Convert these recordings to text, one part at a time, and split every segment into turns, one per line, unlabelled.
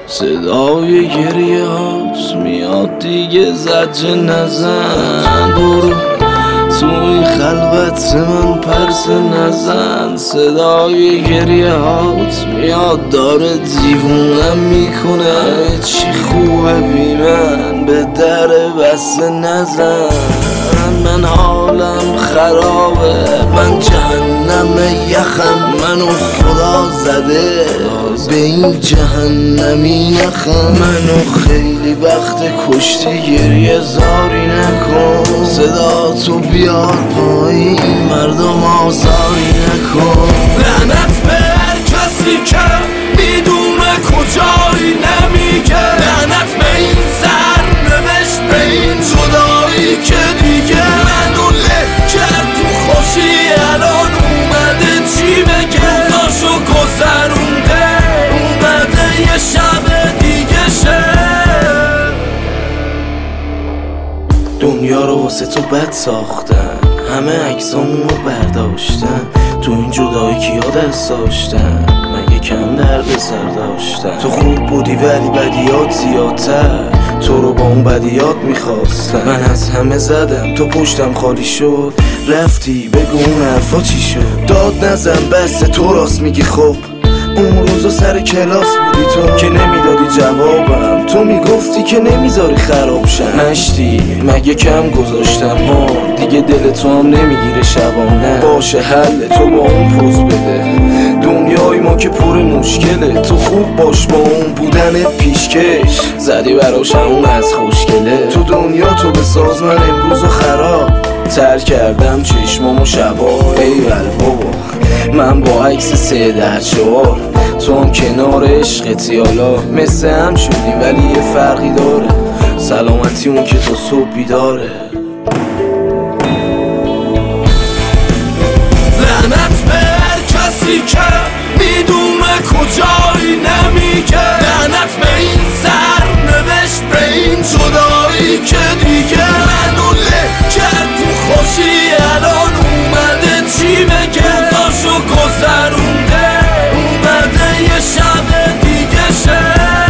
صدای گریه هات میاد دیگه، زجه نزن، برو توی خلوت من پرسه نزن. صدای گریه هات میاد داره دیوونم میکنه، چی خوبه بی من به در بسته نزن. من حالم خرابه، من جهنم یخم، منو خدا زده به این جهنمی نخم. منو خیلی وقت کشتی، گریه زاری نکن، صدا تو بیار پایین، مردم آزاری نکن.
لعنت به هر کسی که میدونه کجایی نمیگه، لعنت به این سرنوشت، به این جدایی که دیگه منو له کرد تو خوشی. الان اومده چی بگه، روزاشو گذرونده، اومده یه شب دیگه شه.
دنیا رو واسه تو بد ساختن، همه عکسامونو برداشتن، تو این جدایی کیا دست داشتن، مگه کم درد سر داشتن. تو خوب بودی ولی بدیات زیادتر، تو رو با اون بدیات میخواستن. من از همه زدم تو پشتم خالی شد، رفتی بگو اون حرفا چی شد. داد نزن بس تو راست میگی. خب اون روزا سر کلاس بودی تو که نمیدادی جوابم، تو میگفتی که نمیذاری خراب شم. مشتی مگه کم گذاشتم ها، دیگه دل تو هم نمیگیره شبانه. باشه حل تو با اون پوز بده، دنیای ما که پر مشکله، تو خوب باش با اون بودن پیشکش، زدی براش اون از خوشگله. تو دنیا تو بساز، من امروزو خراب تر کردم چشمامو شبا. ایول بابا من با عکس 3-4، تو هم کنار عشقتی، حالا مثل هم شدیم ولی یه فرقی داره، سلامتی اون که تا صبح بیداره.
لعنت به هر کسی که میدونه کجایی نمیگه، لعنت به این سرنوشت، به این جدایی که دیگه منو له کرد تو خوشی. الان اومده چی بگه، روزاشو گذرونده، اومده یه شب دیگه شه.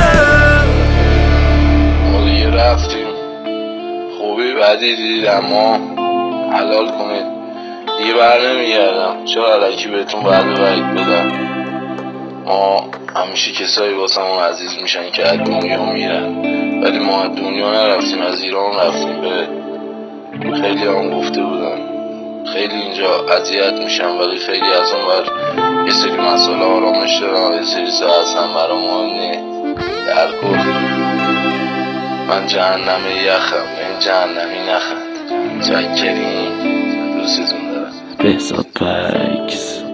ما دیگه رفتیم، خوبی بدی دید اما حلال کنید دیگه، بر نمیگردم. چرا علکی بهتون وعده بدم. ما همیشه کسایی واسمون عزیز میشن که از دنیا میرن، ولی ما از دنیا نرفتیم، از ایران رفتیم. به خیلی هم گفته بودن خیلی اینجا اذیت میشن، ولی خیلی از اون بر یه سری مسئله آرامش دارن، یه سری ساعت اصلا برا مهم نیست. در کل من جهنم یخم، این جهنمی نخند. چکرین، دوستتون دارم.
بهزاد پکس.